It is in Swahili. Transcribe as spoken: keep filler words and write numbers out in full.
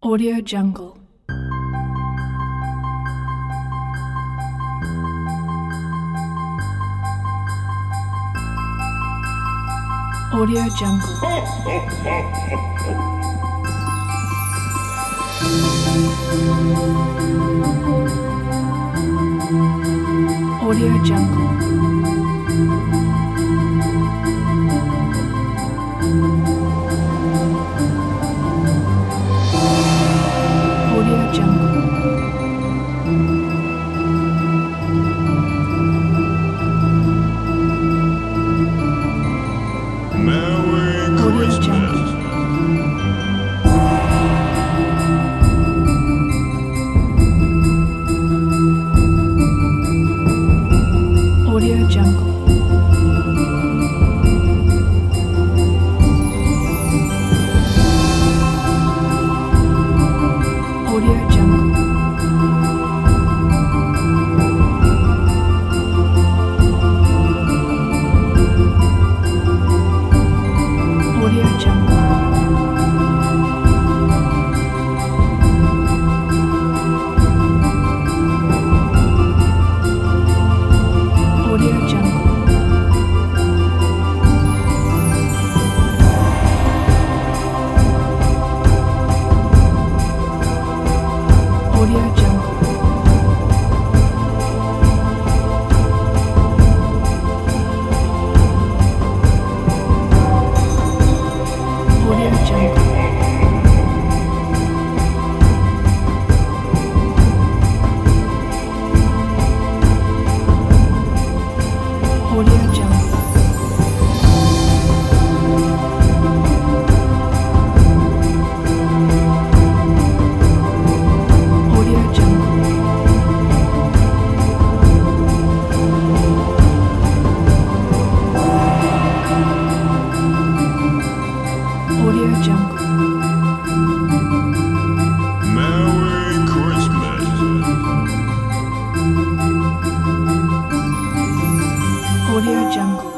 Audio Jungle. Audio Jungle. Audio Jungle. Audio Jungle. Merry Christmas. Audio Jungle. Audio Jungle. Audio Jungle. Audio Jungle. Audio Jungle. Audio Jungle. Audio Jungle. Audio Jungle. Audio Jungle. Merry Christmas. Audio Jungle.